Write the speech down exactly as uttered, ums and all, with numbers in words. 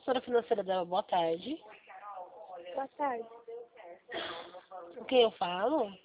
consultora financeira dela, boa tarde. Boa tarde. Com quem eu falo?